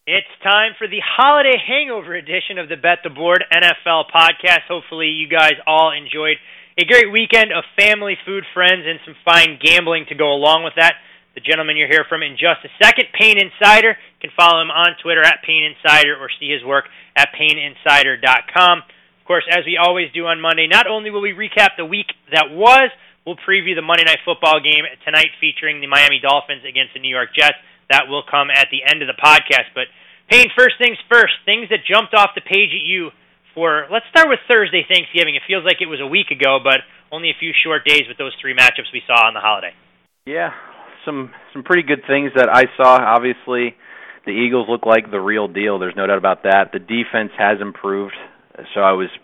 It's time for the holiday hangover edition of the Bet the Board NFL podcast. Hopefully you guys all enjoyed a great weekend of family, food, friends, and some fine gambling to go along with that. The gentleman you'll hear from in just a second, Payne Insider. You can follow him on Twitter at Payne Insider or see his work at PayneInsider.com. Of course, as we always do on Monday, not only will we recap the week that was, we'll preview the Monday Night Football game tonight featuring the Miami Dolphins against the New York Jets. That will come at the end of the podcast. But, Payne, first things first, things that jumped off the page at you for, let's start with Thursday Thanksgiving. It feels like it was a week ago, but only a few short days with those three matchups we saw on the holiday. Yeah, some pretty good things that I saw. Obviously, the Eagles look like the real deal. There's no doubt about that. The defense has improved, so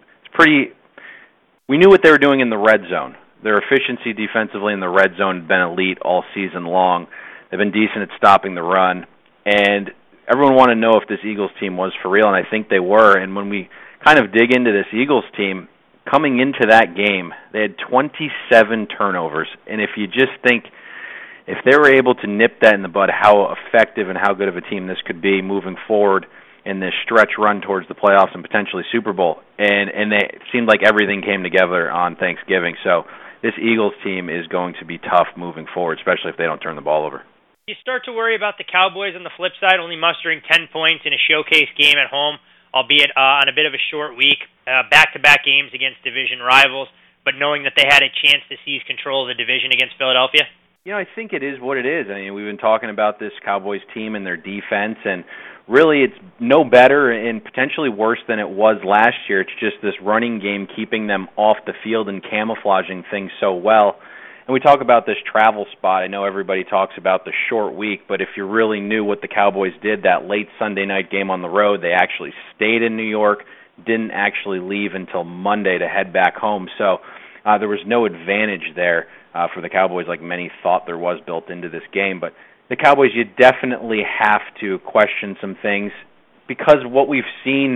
we knew what they were doing in the red zone. Their efficiency defensively in the red zone had been elite all season long. They've been decent at stopping the run, and everyone wanted to know if this Eagles team was for real, and I think they were. And when we kind of dig into this Eagles team, coming into that game, they had 27 turnovers. And if you just think, if they were able to nip that in the bud, how effective and how good of a team this could be moving forward in this stretch run towards the playoffs and potentially Super Bowl. And it seemed like everything came together on Thanksgiving. So this Eagles team is going to be tough moving forward, especially if they don't turn the ball over. You start to worry about the Cowboys on the flip side, only mustering 10 points in a showcase game at home, albeit on a bit of a short week, back-to-back games against division rivals, but knowing that they had a chance to seize control of the division against Philadelphia? You know, I think it is what it is. I mean, we've been talking about this Cowboys team and their defense, and really it's no better and potentially worse than it was last year. It's just this running game keeping them off the field and camouflaging things so well. And we talk about this travel spot. I know everybody talks about the short week, but if you really knew what the Cowboys did that late Sunday night game on the road, they actually stayed in New York, didn't actually leave until Monday to head back home. So there was no advantage there for the Cowboys like many thought there was built into this game. But the Cowboys, you definitely have to question some things because of what we've seen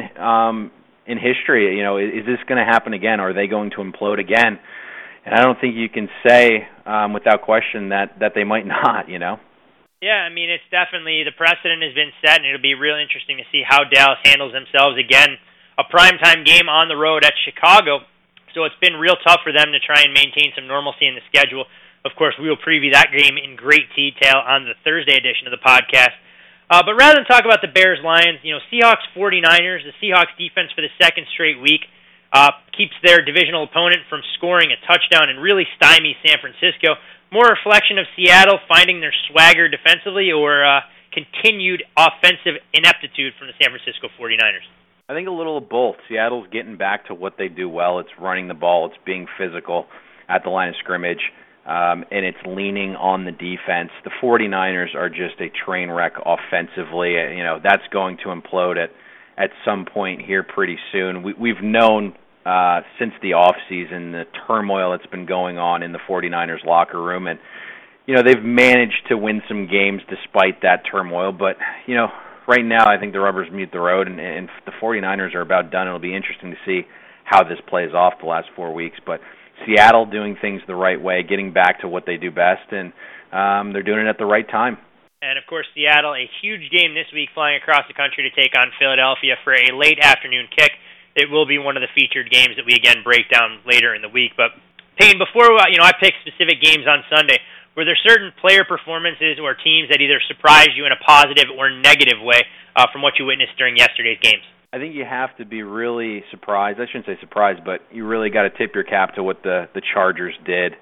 in history. You know, is this going to happen again? Are they going to implode again? And I don't think you can say without question that they might not, you know? Yeah, I mean, it's definitely, the precedent has been set, and it'll be real interesting to see how Dallas handles themselves. Again, a primetime game on the road at Chicago, so it's been real tough for them to try and maintain some normalcy in the schedule. Of course, we will preview that game in great detail on the Thursday edition of the podcast. But rather than talk about the Bears-Lions, you know, Seahawks-49ers, the Seahawks defense for the second straight week, keeps their divisional opponent from scoring a touchdown and really stymies San Francisco. More a reflection of Seattle finding their swagger defensively or continued offensive ineptitude from the San Francisco 49ers? I think a little of both. Seattle's getting back to what they do well. It's running the ball. It's being physical at the line of scrimmage, and it's leaning on the defense. The 49ers are just a train wreck offensively. You know, that's going to implode at some point here pretty soon. We've known since the offseason the turmoil that's been going on in the 49ers locker room, and you know they've managed to win some games despite that turmoil, but you know right now I think the rubbers meet the road, and the 49ers are about done. It'll be interesting to see how this plays off the last 4 weeks, but Seattle doing things the right way, getting back to what they do best, and they're doing it at the right time. And, of course, Seattle, a huge game this week flying across the country to take on Philadelphia for a late afternoon kick. It will be one of the featured games that we, again, break down later in the week. But, Payne, before I pick specific games on Sunday, were there certain player performances or teams that either surprised you in a positive or negative way from what you witnessed during yesterday's games? I think you have to be really surprised. I shouldn't say surprised, but you really got to tip your cap to what the Chargers did.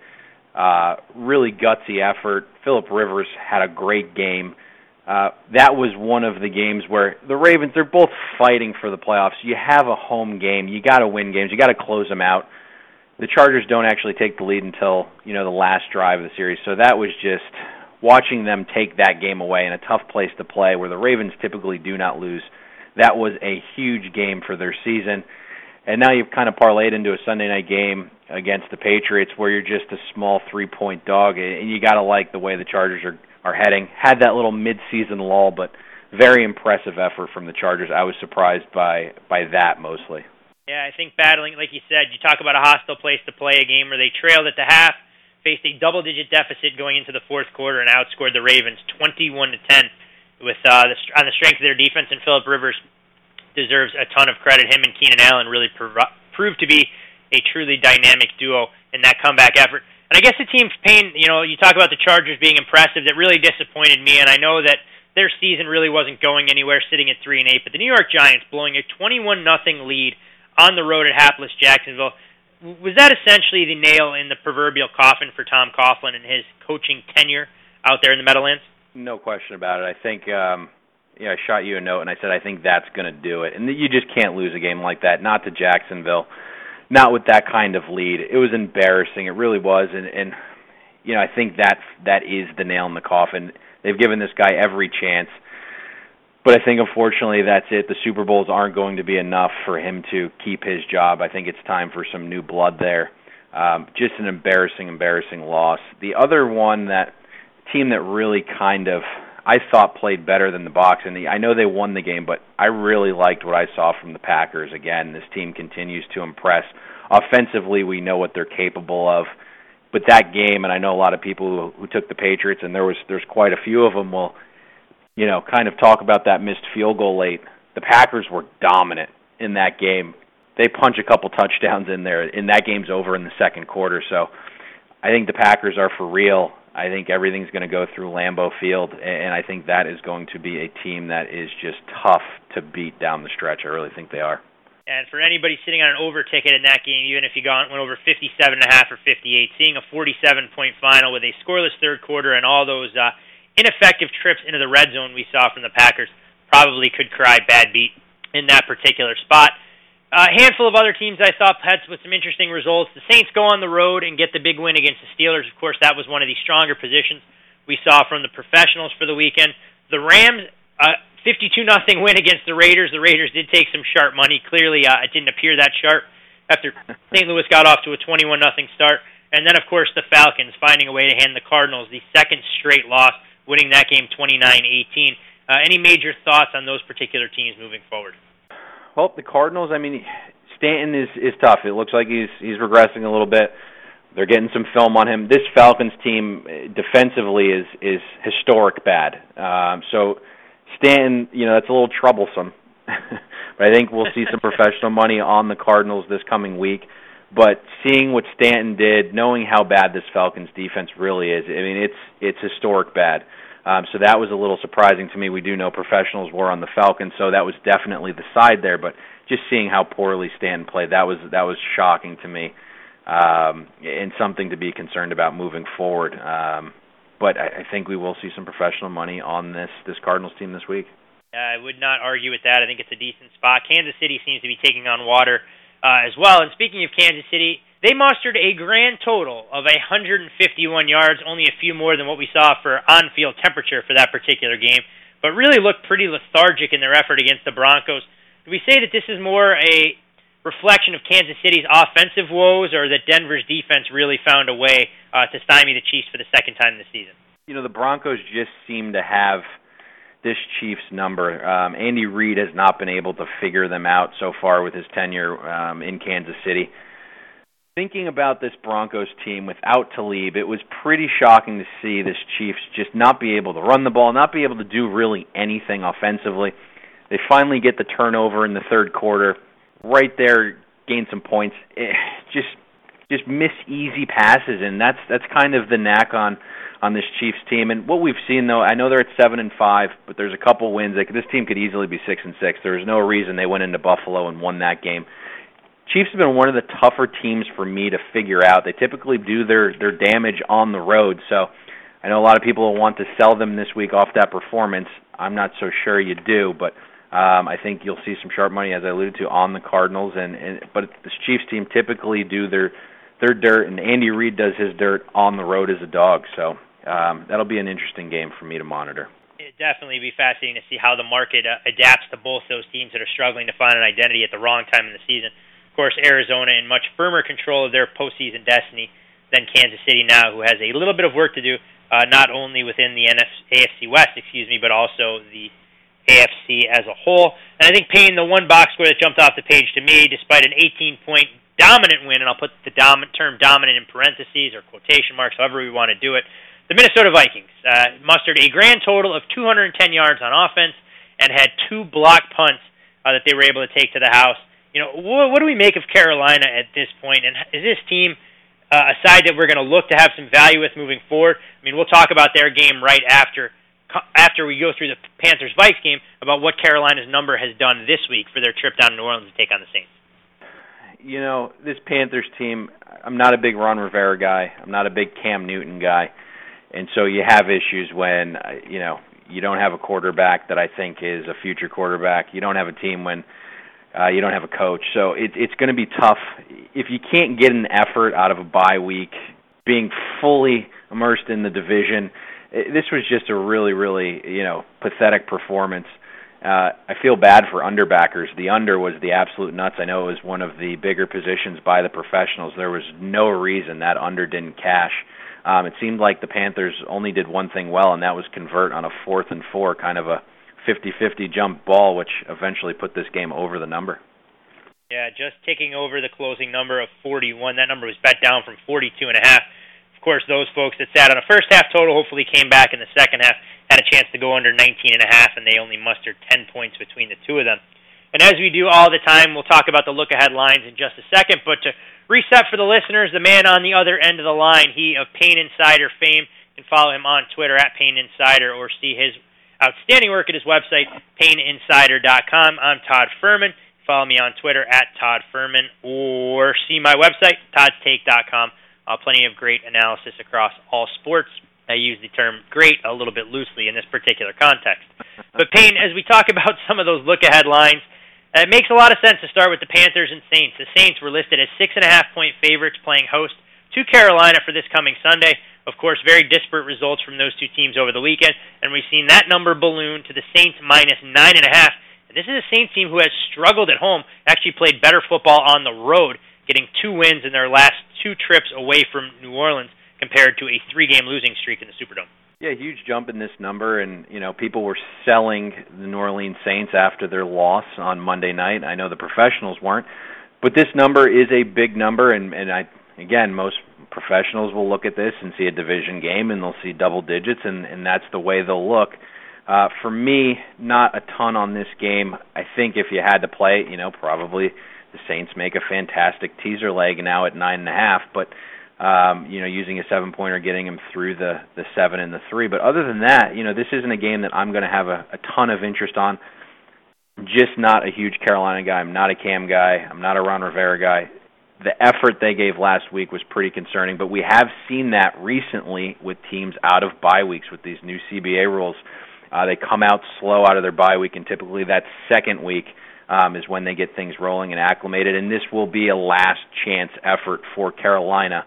Really gutsy effort. Phillip Rivers had a great game. That was one of the games where the Ravens, they're both fighting for the playoffs. You have a home game. You got to win games. You got to close them out. The Chargers don't actually take the lead until, you know, the last drive of the series. So that was just watching them take that game away in a tough place to play where the Ravens typically do not lose. That was a huge game for their season. And now you've kind of parlayed into a Sunday night game against the Patriots where you're just a small 3-point dog, and you got to like the way the Chargers are heading. Had that little mid-season lull, but very impressive effort from the Chargers. I was surprised by that mostly. Yeah, I think battling, like you said, you talk about a hostile place to play, a game where they trailed at the half, faced a double-digit deficit going into the fourth quarter, and outscored the Ravens 21-10 with on the strength of their defense, and Phillip Rivers deserves a ton of credit. Him and Keenan Allen really proved to be a truly dynamic duo in that comeback effort. And I guess the team's pain, you talk about the Chargers being impressive, that really disappointed me, and I know that their season really wasn't going anywhere, sitting at 3-8, but the New York Giants blowing a 21-0 lead on the road at hapless Jacksonville, was that essentially the nail in the proverbial coffin for Tom Coughlin and his coaching tenure out there in the Meadowlands? No question about it. I think, I shot you a note and I said I think that's going to do it. And you just can't lose a game like that, not to Jacksonville, not with that kind of lead. It was embarrassing. It really was. And I think that is the nail in the coffin. They've given this guy every chance. But I think, unfortunately, that's it. The Super Bowls aren't going to be enough for him to keep his job. I think it's time for some new blood there. Just an embarrassing loss. The other one, that team that really kind of, I thought, played better than the Bucs, and I know they won the game, but I really liked what I saw from the Packers. Again, this team continues to impress. Offensively, we know what they're capable of. But that game, and I know a lot of people who took the Patriots, and there's quite a few of them will, kind of talk about that missed field goal late. The Packers were dominant in that game. They punch a couple touchdowns in there, and that game's over in the second quarter. So I think the Packers are for real. I think everything's going to go through Lambeau Field, and I think that is going to be a team that is just tough to beat down the stretch. I really think they are. And for anybody sitting on an over ticket in that game, even if you went over 57.5 or 58, seeing a 47-point final with a scoreless third quarter and all those ineffective trips into the red zone we saw from the Packers probably could cry bad beat in that particular spot. A handful of other teams I thought had with some interesting results. The Saints go on the road and get the big win against the Steelers. Of course, that was one of the stronger positions we saw from the professionals for the weekend. The Rams, 52-0 win against the Raiders. The Raiders did take some sharp money. Clearly, it didn't appear that sharp after St. Louis got off to a 21-0 start. And then, of course, the Falcons finding a way to hand the Cardinals the second straight loss, winning that game 29-18. Any major thoughts on those particular teams moving forward? Well, the Cardinals, Stanton is tough. It looks like he's regressing a little bit. They're getting some film on him. This Falcons team defensively is historic bad. So Stanton, that's a little troublesome. But I think we'll see some professional money on the Cardinals this coming week. But seeing what Stanton did, knowing how bad this Falcons defense really is, it's historic bad. So that was a little surprising to me. We do know professionals were on the Falcons, so that was definitely the side there. But just seeing how poorly Stanton played, that was shocking to me, and something to be concerned about moving forward. But I think we will see some professional money on this Cardinals team this week. I would not argue with that. I think it's a decent spot. Kansas City seems to be taking on water as well. And speaking of Kansas City, they mustered a grand total of 151 yards, only a few more than what we saw for on-field temperature for that particular game, but really looked pretty lethargic in their effort against the Broncos. Do we say that this is more a reflection of Kansas City's offensive woes, or that Denver's defense really found a way to stymie the Chiefs for the second time this season? The Broncos just seem to have this Chiefs number. Andy Reid has not been able to figure them out so far with his tenure in Kansas City. Thinking about this Broncos team without Talib, it was pretty shocking to see this Chiefs just not be able to run the ball, not be able to do really anything offensively. They finally get the turnover in the third quarter. Right there, gain some points. Just miss easy passes, and that's kind of the knack on this Chiefs team. And what we've seen, though, I know they're at 7-5, but there's a couple wins. This team could easily be 6-6. There's no reason they went into Buffalo and won that game. Chiefs have been one of the tougher teams for me to figure out. They typically do their damage on the road, so I know a lot of people will want to sell them this week off that performance. I'm not so sure you do, but I think you'll see some sharp money, as I alluded to, on the Cardinals. But this Chiefs team typically do their dirt, and Andy Reid does his dirt on the road as a dog. So that'll be an interesting game for me to monitor. It'd definitely be fascinating to see how the market adapts to both those teams that are struggling to find an identity at the wrong time in the season. Of course, Arizona in much firmer control of their postseason destiny than Kansas City now, who has a little bit of work to do, not only within the AFC West, but also the AFC as a whole. And I think Payne, the one box score that jumped off the page to me, despite an 18-point dominant win, and I'll put the term dominant in parentheses or quotation marks, however we want to do it, The Minnesota Vikings mustered a grand total of 210 yards on offense and had 2 block punts that they were able to take to the house. What do we make of Carolina at this point? And is this team a side that we're going to look to have some value with moving forward? I mean, we'll talk about their game right after we go through the Panthers-Vikes game about what Carolina's number has done this week for their trip down to New Orleans to take on the Saints. This Panthers team, I'm not a big Ron Rivera guy. I'm not a big Cam Newton guy. And so you have issues when, you don't have a quarterback that I think is a future quarterback. You don't have a team when you don't have a coach. So it's going to be tough. If you can't get an effort out of a bye week, being fully immersed in the division, this was just a really, really, pathetic performance. I feel bad for underbackers. The under was the absolute nuts. I know it was one of the bigger positions by the professionals. There was no reason that under didn't cash. It seemed like the Panthers only did one thing well, and that was convert on a 4th and 4, kind of a 50-50 jump ball, which eventually put this game over the number. Yeah, just ticking over the closing number of 41. That number was bet down from 42.5. Of course, those folks that sat on a first half total hopefully came back in the second half, had a chance to go under 19.5, and they only mustered 10 points between the two of them. And as we do all the time, we'll talk about the look-ahead lines in just a second, but to reset for the listeners, the man on the other end of the line, he of Payne Insider fame, you can follow him on Twitter at Payne Insider or see his outstanding work at his website, PayneInsider.com. I'm Todd Furman. Follow me on Twitter at Todd Furman or see my website, ToddsTake.com. Plenty of great analysis across all sports. I use the term great a little bit loosely in this particular context. But Payne, as we talk about some of those look-ahead lines, it makes a lot of sense to start with the Panthers and Saints. The Saints were listed as 6.5-point favorites playing host to Carolina for this coming Sunday. Of course, very disparate results from those two teams over the weekend, and we've seen that number balloon to the Saints minus 9.5. And this is a Saints team who has struggled at home, actually played better football on the road, getting 2 wins in their last 2 trips away from New Orleans compared to a 3-game losing streak in the Superdome. Yeah, huge jump in this number, and people were selling the New Orleans Saints after their loss on Monday night. I know the professionals weren't, but this number is a big number, and most professionals will look at this and see a division game, and they'll see double digits, and that's the way they'll look. For me, not a ton on this game. I think if you had to play it, probably the Saints make a fantastic teaser leg now at 9.5, but using a 7-pointer, getting him through the 7 and the 3. But other than that, this isn't a game that I'm going to have a ton of interest on. I'm just not a huge Carolina guy. I'm not a Cam guy. I'm not a Ron Rivera guy. The effort they gave last week was pretty concerning, but we have seen that recently with teams out of bye weeks with these new CBA rules. They come out slow out of their bye week, and typically that second week is when they get things rolling and acclimated, and this will be a last-chance effort for Carolina.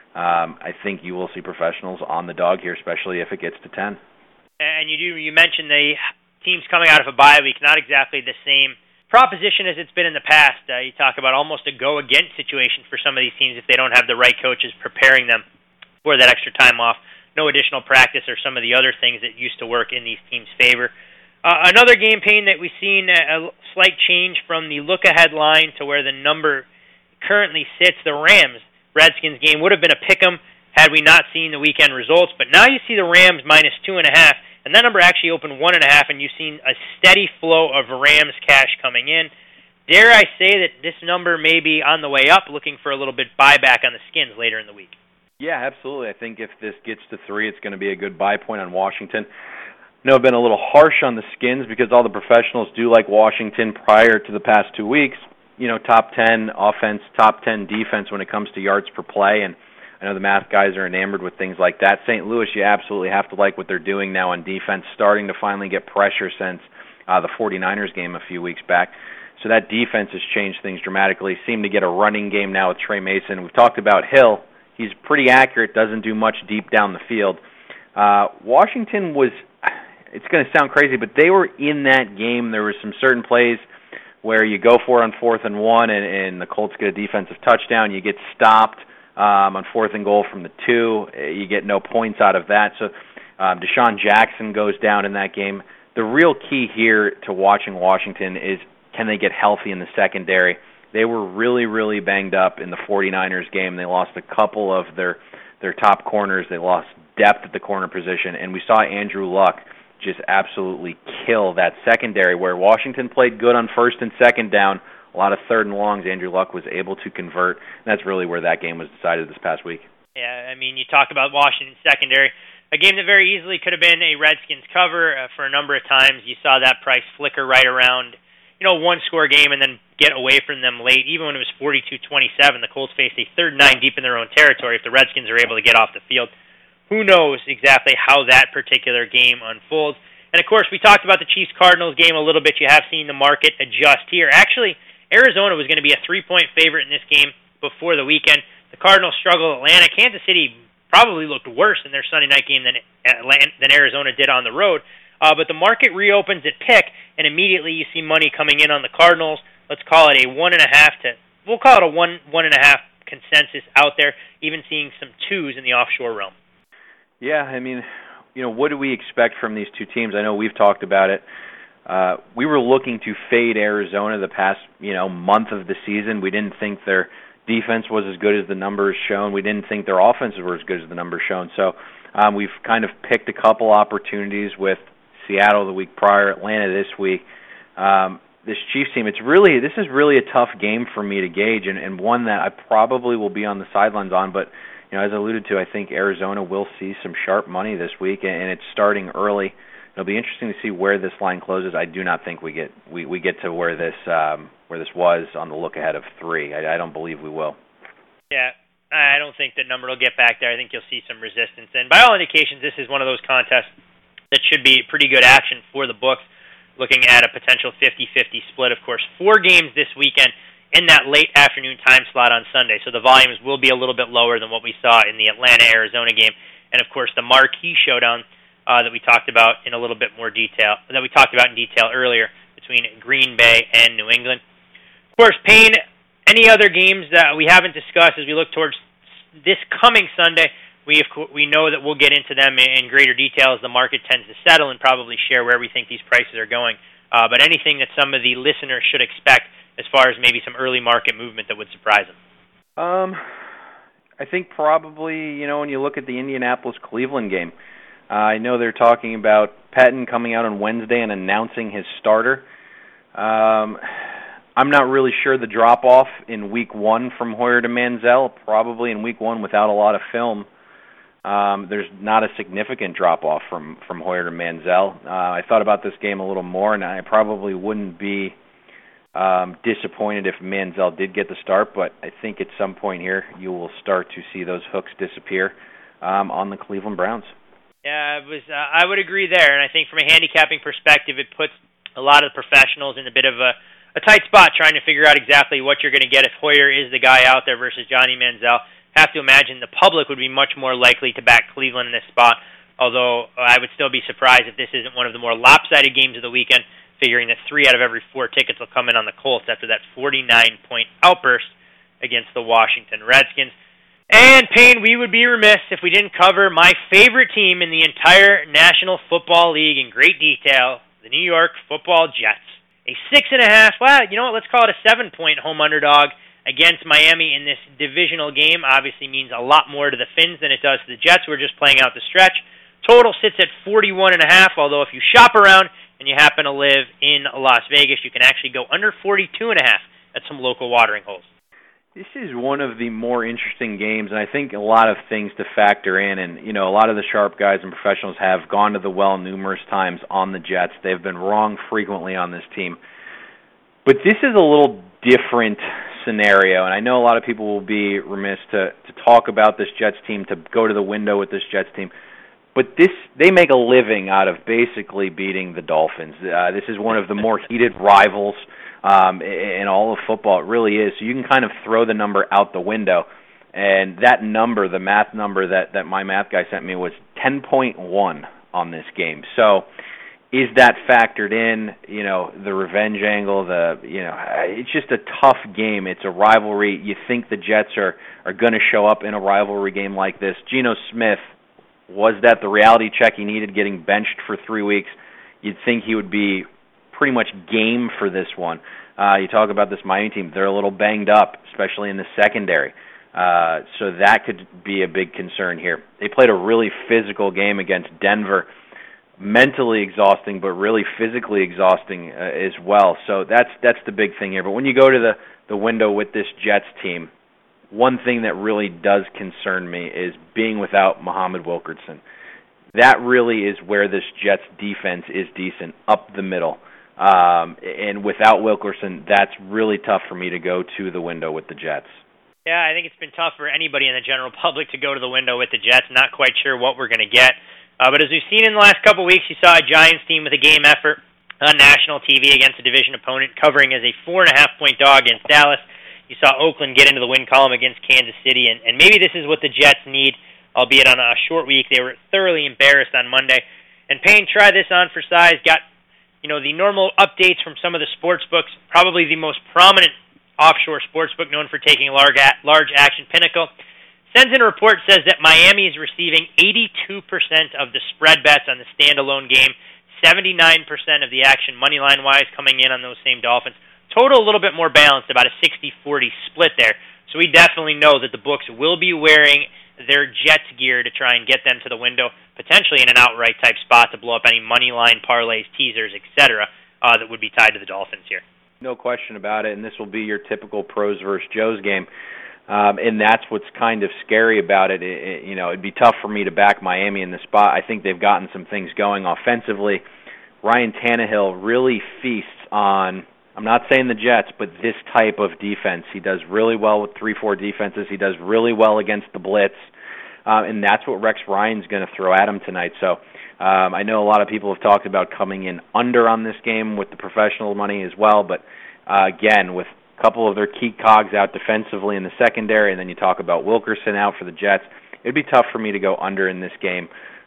I think you will see professionals on the dog here, especially if it gets to 10. And you mentioned the teams coming out of a bye week, not exactly the same proposition as it's been in the past. You talk about almost a go-against situation for some of these teams if they don't have the right coaches preparing them for that extra time off, no additional practice or some of the other things that used to work in these teams' favor. Another game, Payne, that we've seen a slight change from the look-ahead line to where the number currently sits, the Rams-Redskins game would have been a pick-em had we not seen the weekend results, but now you see the Rams minus 2.5, and that number actually opened 1.5, and you've seen a steady flow of Rams cash coming in. Dare I say that this number may be on the way up, looking for a little bit buyback on the Skins later in the week? Yeah, absolutely. I think if this gets to 3, it's going to be a good buy point on Washington. I know I've been a little harsh on the Skins because all the professionals do like Washington prior to the past 2 weeks. Top 10 offense, top 10 defense when it comes to yards per play, and I know the math guys are enamored with things like that. St. Louis, you absolutely have to like what they're doing now on defense, starting to finally get pressure since the 49ers game a few weeks back. So that defense has changed things dramatically. Seem to get a running game now with Trey Mason. We've talked about Hill. He's pretty accurate, doesn't do much deep down the field. Washington was, it's going to sound crazy, but they were in that game. There were some certain plays where you go for it on 4th and 1, and the Colts get a defensive touchdown. You get stopped on 4th and goal from the 2. You get no points out of that. So Deshaun Jackson goes down in that game. The real key here to watching Washington is, can they get healthy in the secondary? They were really, really banged up in the 49ers game. They lost a couple of their their top corners. They lost depth at the corner position, and we saw Andrew Luck just absolutely kill that secondary where Washington played good on first and second down. A lot of third and longs. Andrew Luck was able to convert, and that's really where that game was decided this past week. Yeah, I mean, you talk about Washington secondary, a game that very easily could have been a Redskins cover for a number of times. You saw that price flicker right around, one-score game and then get away from them late. Even when it was 42-27, the Colts faced a 3rd and 9 deep in their own territory. If the Redskins are able to get off the field, who knows exactly how that particular game unfolds. And, of course, we talked about the Chiefs-Cardinals game a little bit. You have seen the market adjust here. Actually, Arizona was going to be a 3-point favorite in this game before the weekend. The Cardinals struggled at Atlanta. Kansas City probably looked worse in their Sunday night game than Arizona did on the road. But the market reopens at pick, and immediately you see money coming in on the Cardinals. Let's call it a 1.5 we'll call it a 1.5 consensus out there, even seeing some 2s in the offshore realm. Yeah, I mean, what do we expect from these two teams? I know we've talked about it. We were looking to fade Arizona the past, month of the season. We didn't think their defense was as good as the numbers shown. We didn't think their offenses were as good as the numbers shown. So we've kind of picked a couple opportunities with Seattle the week prior, Atlanta this week. This Chiefs team, this is really a tough game for me to gauge, and one that I probably will be on the sidelines on. But as I alluded to, I think Arizona will see some sharp money this week, and it's starting early. It'll be interesting to see where this line closes. I do not think we get to where this was on the look ahead of 3. I don't believe we will. Yeah, I don't think the number will get back there. I think you'll see some resistance. And by all indications, this is one of those contests that should be pretty good action for the books, looking at a potential 50-50 split. Of course, 4 games this weekend in that late afternoon time slot on Sunday, so the volumes will be a little bit lower than what we saw in the Atlanta-Arizona game. And, of course, the marquee showdown that we talked about in a little bit more detail, that we talked about in detail earlier between Green Bay and New England. Of course, Payne, any other games that we haven't discussed as we look towards this coming Sunday, we know that we'll get into them in greater detail as the market tends to settle and probably share where we think these prices are going. But anything that some of the listeners should expect as far as maybe some early market movement that would surprise them? I think probably, when you look at the Indianapolis-Cleveland game, I know they're talking about Pettin coming out on Wednesday and announcing his starter. I'm not really sure the drop-off in Week 1 from Hoyer to Manziel, probably in Week 1 without a lot of film. There's not a significant drop-off from Hoyer to Manziel. I thought about this game a little more, and I probably wouldn't be disappointed if Manziel did get the start, but I think at some point here you will start to see those hooks disappear on the Cleveland Browns. Yeah, I would agree there, and I think from a handicapping perspective, it puts a lot of professionals in a bit of a tight spot trying to figure out exactly what you're going to get if Hoyer is the guy out there versus Johnny Manziel. Have to imagine the public would be much more likely to back Cleveland in this spot, although I would still be surprised if this isn't one of the more lopsided games of the weekend, figuring that 3 out of every 4 tickets will come in on the Colts after that 49-point outburst against the Washington Redskins. And, Payne, we would be remiss if we didn't cover my favorite team in the entire National Football League in great detail, the New York Football Jets. A 6.5, well, you know what, let's call it a 7-point home underdog against Miami in this divisional game. Obviously means a lot more to the Finns than it does to the Jets. We're just playing out the stretch. Total sits at 41.5, although if you shop around and you happen to live in Las Vegas, you can actually go under 42.5 at some local watering holes. This is one of the more interesting games, and I think a lot of things to factor in. And, a lot of the sharp guys and professionals have gone to the well numerous times on the Jets. They've been wrong frequently on this team. But this is a little different scenario, and I know a lot of people will be remiss to talk about this Jets team, to go to the window with this Jets team. But they make a living out of basically beating the Dolphins. This is one of the more heated rivals in all of football. It really is. So you can kind of throw the number out the window. And that number, the math number that my math guy sent me, was 10.1 on this game. So is that factored in, the revenge angle, it's just a tough game. It's a rivalry. You think the Jets are going to show up in a rivalry game like this. Geno Smith, was that the reality check he needed, getting benched for 3 weeks? You'd think he would be pretty much game for this one. You talk about this Miami team. They're a little banged up, especially in the secondary. So that could be a big concern here. They played a really physical game against Denver, mentally exhausting, but really physically exhausting as well. So that's the big thing here. But when you go to the window with this Jets team, one thing that really does concern me is being without Muhammad Wilkerson. That really is where this Jets defense is decent, up the middle. And without Wilkerson, that's really tough for me to go to the window with the Jets. Yeah, I think it's been tough for anybody in the general public to go to the window with the Jets. Not quite sure what we're going to get. But as we've seen in the last couple of weeks, you saw a Giants team with a game effort on national TV against a division opponent, covering as a 4.5-point dog against Dallas. You saw Oakland get into the win column against Kansas City, and maybe this is what the Jets need, albeit on a short week. They were thoroughly embarrassed on Monday. And Payne tried this on for size, got the normal updates from some of the sports books, probably the most prominent offshore sports book known for taking large action, Pinnacle. Sends in a report says that Miami is receiving 82% of the spread bets on the standalone game, 79% of the action money line-wise coming in on those same Dolphins. Total a little bit more balanced, about a 60-40 split there. So we definitely know that the books will be wearing their Jets gear to try and get them to the window, potentially in an outright type spot to blow up any money line, parlays, teasers, etc. That would be tied to the Dolphins here. No question about it, and this will be your typical pros versus Joes game. And that's what's kind of scary about it. It'd be tough for me to back Miami in the spot. I think they've gotten some things going offensively. Ryan Tannehill really feasts on, I'm not saying the Jets, but this type of defense. He does really well with 3-4 defenses. He does really well against the blitz. And that's what Rex Ryan's going to throw at him tonight. So I know a lot of people have talked about coming in under on this game with the professional money as well. But, again, with couple of their key cogs out defensively in the secondary, and then you talk about Wilkerson out for the Jets, it'd be tough for me to go under in this game.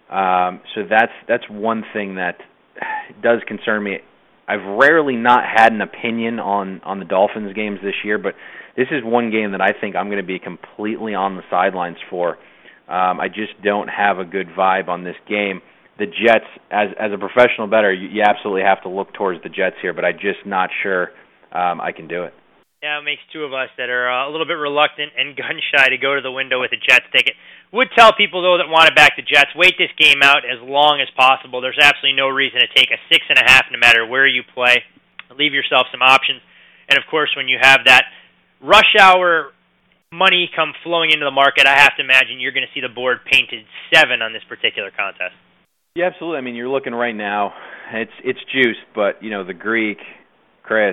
So that's one thing that does concern me. I've rarely not had an opinion on the Dolphins games this year, but this is one game that I think I'm going to be completely on the sidelines for. I just don't have a good vibe on this game. The Jets, as a professional bettor, you absolutely have to look towards the Jets here, but I'm just not sure I can do it. Yeah, it makes two of us that are a little bit reluctant and gun-shy to go to the window with a Jets ticket. Would tell people, though, that want to back the Jets, wait this game out as long as possible. There's absolutely no reason to take a 6.5 no matter where you play. Leave yourself some options. And, of course, when you have that rush hour money come flowing into the market, I have to imagine you're going to see the board painted 7 on this particular contest. Yeah, absolutely. I mean, you're looking right now. It's juiced, but, the Greek, Chris,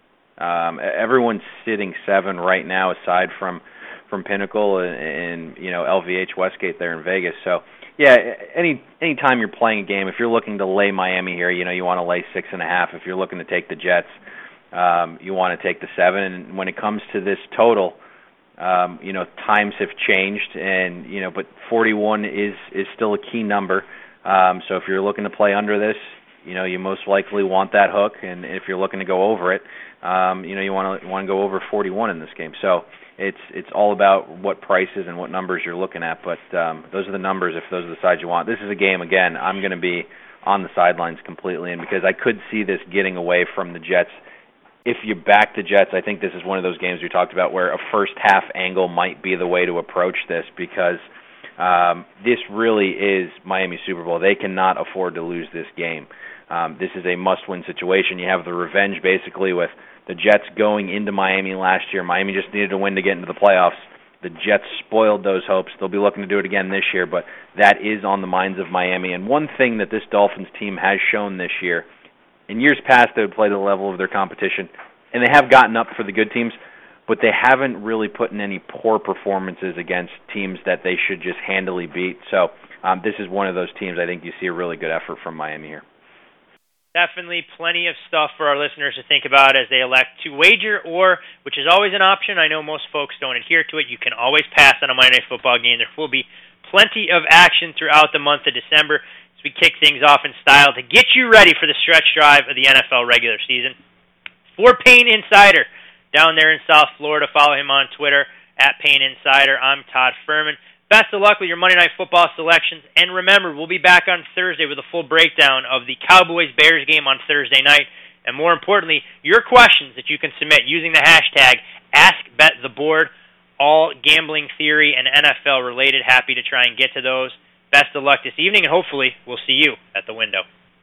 everyone's sitting 7 right now aside from Pinnacle and LVH Westgate there in Vegas. So yeah, any time you're playing a game, if you're looking to lay Miami here, you want to lay 6.5. If you're looking to take the Jets, you want to take the 7. And when it comes to this total, times have changed, and but 41 is still a key number. So if you're looking to play under this, you most likely want that hook, and if you're looking to go over it, you want to go over 41 in this game. So it's all about what prices and what numbers you're looking at. But those are the numbers if those are the sides you want. This is a game, again, I'm going to be on the sidelines completely, and because I could see this getting away from the Jets. If you back the Jets, I think this is one of those games we talked about where a first half angle might be the way to approach this, because this really is Miami's Super Bowl. They cannot afford to lose this game. This is a must-win situation. You have the revenge basically with the Jets going into Miami last year. Miami just needed to win to get into the playoffs. The Jets spoiled those hopes. They'll be looking to do it again this year, but that is on the minds of Miami. And one thing that this Dolphins team has shown this year, in years past they would play to the level of their competition, and they have gotten up for the good teams, but they haven't really put in any poor performances against teams that they should just handily beat. So this is one of those teams I think you see a really good effort from Miami here. Definitely plenty of stuff for our listeners to think about as they elect to wager, or, which is always an option, I know most folks don't adhere to it, you can always pass on a Monday Night Football game. There will be plenty of action throughout the month of December as we kick things off in style to get you ready for the stretch drive of the NFL regular season. For Payne Insider, down there in South Florida, follow him on Twitter, @Payne Insider. I'm Todd Furman. Best of luck with your Monday Night Football selections. And remember, we'll be back on Thursday with a full breakdown of the Cowboys-Bears game on Thursday night. And more importantly, your questions that you can submit using the hashtag AskBetTheBoard. all gambling theory and NFL related. Happy to try and get to those. Best of luck this evening, and hopefully we'll see you at the window.